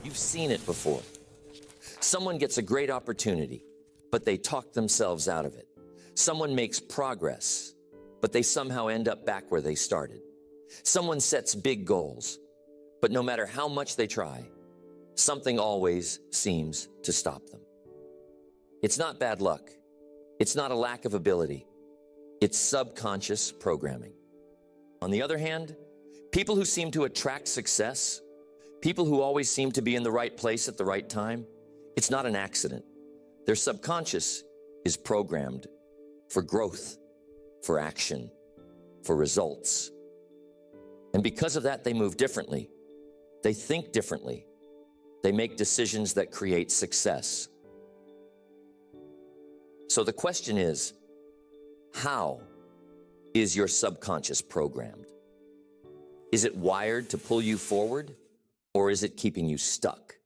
You've seen it before. Someone gets a great opportunity, but they talk themselves out of it. Someone makes progress, but they somehow end up back where they started. Someone sets big goals, but no matter how much they try, something always seems to stop them. It's not bad luck. It's not a lack of ability. It's subconscious programming. On the other hand, people who seem to attract success, people who always seem to be in the right place at the right time, it's not an accident. Their subconscious is programmed for growth, for action, for results. And because of that, they move differently. They think differently. They make decisions that create success. So the question is, how is your subconscious programmed? Is it wired to pull you forward, or is it keeping you stuck?